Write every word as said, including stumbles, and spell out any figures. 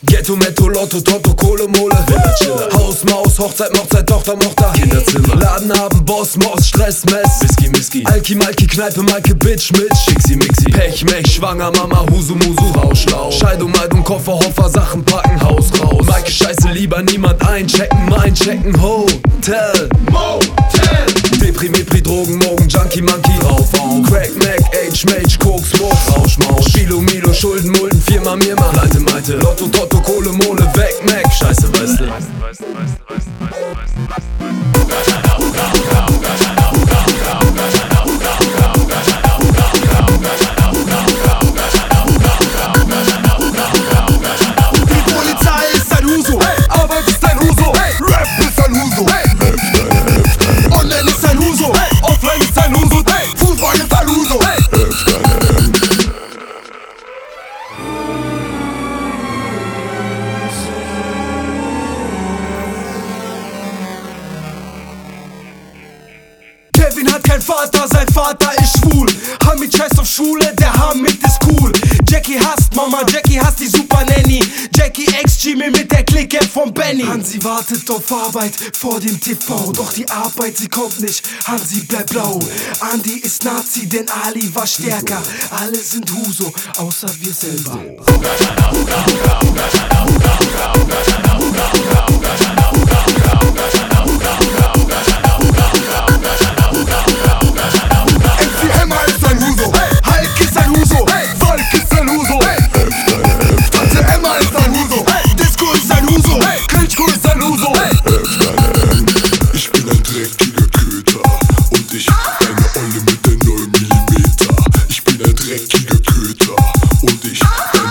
Ghetto, Metto, Lotto, Toto, Kohle, Mole, Villa, Chiller, Haus, Maus, Hochzeit, Mochzeit, Tochter, Mochter, Kinderzimmer, Laden haben, Boss, Moss, Stress, Mess, Whisky, Whisky, Alki, Malki, Kneipe, Maike, Bitch, Mitch, Schixi, Mixi, Pech, Mech, Schwanger, Mama, Husu, Musu, Rausch, Rausch, Scheidung, Meidung, Koffer, Hoffer, Sachen packen, Haus, raus, Maike, Scheiße, lieber niemand einchecken, mein checken, Hotel, Motel, Depri, Mepri, Drogen, Morgen, Junkie, Monkey, drauf, auf, Crack, Mac, Age, Mage, Koks, Smoke, Rausch, Mausch, Spilo, Milo, Schulden, Mulden, Firma, Mirma, Leite, Meite, Lotto, Toto, Kohle, Mole, weg, Mac, Scheiße, weißt du. Die Polizei ist ein Huso, Arbeit ist ein Huso, Rap ist ein Huso, Online ist ein Huso, Offline ist ein Huso, Fußball ist ein Huso. Kevin hat keinen Vater, sein Vater ist schwul. Hamid scheißt auf Schule, der Hamid ist cool. Jackie hasst Mama, Jackie hasst die Super Nanny. Jackie ex-Jimmy mit der Clique von Benny. Hansi wartet auf Arbeit vor dem T V, doch die Arbeit, sie kommt nicht, Hansi bleibt blau. Andi ist Nazi, denn Ali war stärker. Alle sind Huso, außer wir selber. Ich bin ein dreckiger Köter und ich eine Olle mit der neun Millimeter. Ich bin ein dreckiger Köter und ich